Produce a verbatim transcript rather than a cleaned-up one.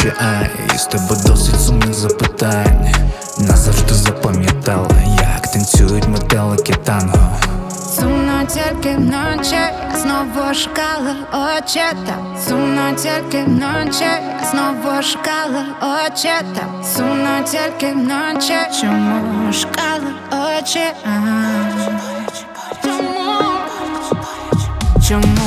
ночі, ай, і з тебе досить сумних запитань. Назавжди запам'ятала, як танцюють метелики танго. Сумно тільки вночі, я знову шукала очі там. Сумно тільки вночі, я знову шукала очі там. Сумно тільки вночі, чому шукала очі? А, чому? Чому?